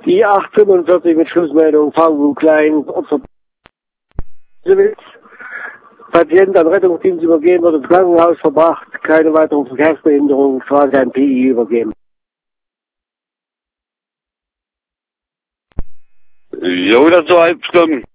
Die 845 mit Schlussmeldung, VW Klein, Opfer. Patient an Rettungsdienst übergeben, wird ins Krankenhaus verbracht, keine weiteren Verkehrsbehinderungen, Frage an PI übergeben. Jo, das soll halb stimmen.